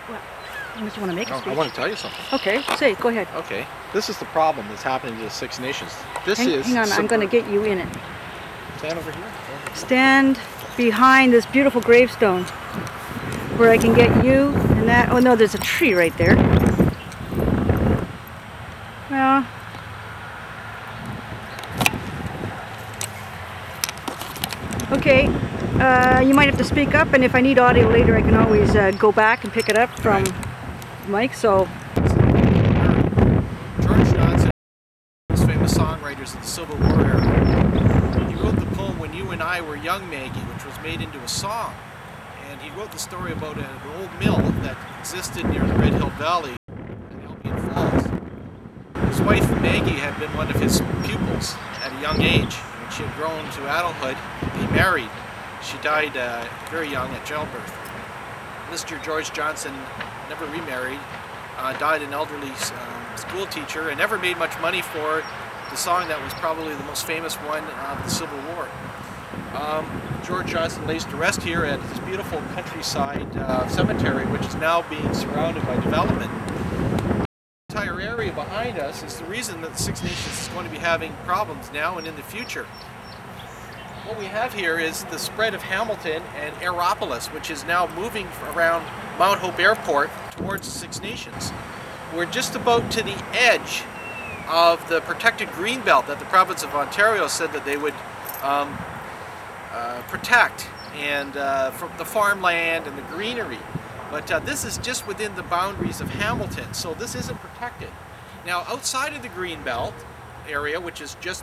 What? Unless you want to make a I speech. want to tell you something. Okay, say it. Go ahead. Okay. This is the problem that's happening to the Six Nations. Hang on, I'm going to get you in it. Stand over here. Stand behind this beautiful gravestone where I can get you and that. Oh no, there's a tree right there. Well, okay. You might have to speak up, and if I need audio later, I can always go back and pick it up from Mike. So, George Johnson, one of the famous songwriters of the Civil War era. He wrote the poem "When You and I Were Young, Maggie," which was made into a song. And he wrote the story about an old mill that existed near the Red Hill Valley in Albion Falls. His wife Maggie had been one of his pupils at a young age. When she had grown to adulthood, they married. She died very young at childbirth. Mr. George Johnson never remarried, died an elderly school teacher, and never made much money for the song that was probably the most famous one of the Civil War. George Johnson lays to rest here at this beautiful countryside cemetery, which is now being surrounded by development. The entire area behind us is the reason that the Six Nations is going to be having problems now and in the future. What we have here is the spread of Hamilton and Aeropolis, which is now moving around Mount Hope Airport towards the Six Nations. We're just about to the edge of the protected green belt that the province of Ontario said that they would protect, and from the farmland and the greenery. But this is just within the boundaries of Hamilton, so this isn't protected. Now, outside of the green belt area, which is just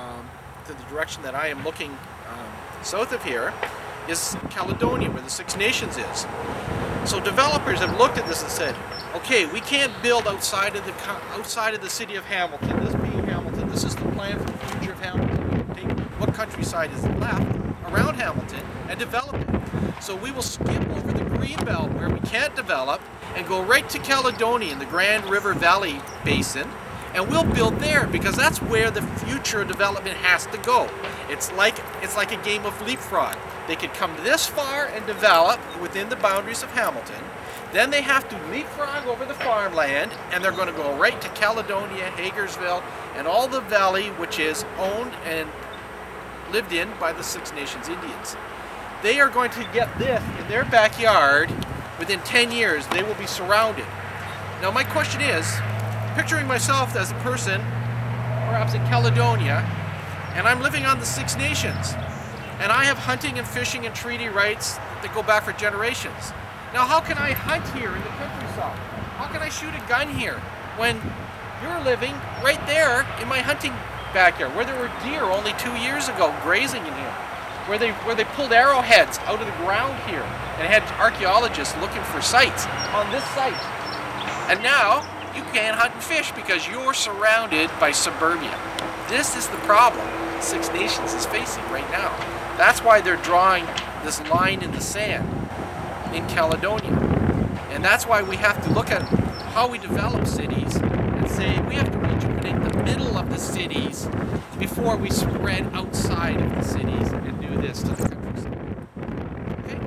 to the direction that I am looking south of here, is Caledonia, where the Six Nations is. So developers have looked at this and said, okay, we can't build outside of the city of Hamilton. This being Hamilton, this is the plan for the future of Hamilton. We can take what countryside is left around Hamilton and develop it. So we will skip over the greenbelt where we can't develop and go right to Caledonia in the Grand River Valley Basin, and we'll build there because that's where the future development has to go. It's like a game of leapfrog. They could come this far and develop within the boundaries of Hamilton. Then they have to leapfrog over the farmland, and they're going to go right to Caledonia, Hagersville, and all the valley which is owned and lived in by the Six Nations Indians. They are going to get this in their backyard. Within 10 years, they will be surrounded. Now my question is, picturing myself as a person, perhaps in Caledonia, and I'm living on the Six Nations, and I have hunting and fishing and treaty rights that go back for generations. Now how can I hunt here in the countryside? How can I shoot a gun here when you're living right there in my hunting backyard, where there were deer only 2 years ago grazing in here, where they pulled arrowheads out of the ground here and had archaeologists looking for sites on this site. And now you can't hunt and fish because you're surrounded by suburbia. This is the problem Six Nations is facing right now. That's why they're drawing this line in the sand in Caledonia. And that's why we have to look at how we develop cities and say we have to rejuvenate the middle of the cities before we spread outside of the cities and do this to the countryside. Okay?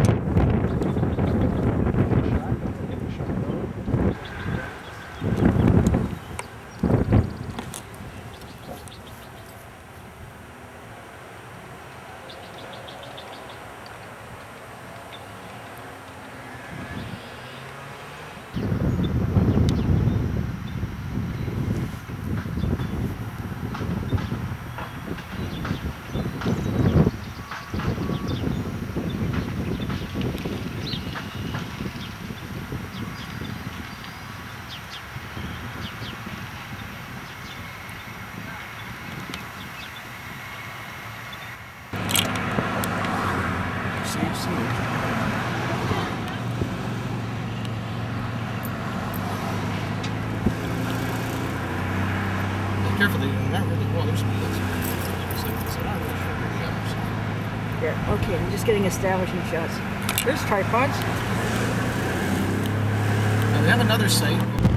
Carefully, not really. Well, there's wheels. yeah, okay, I'm just getting establishing shots. There's tripods. And we have another site.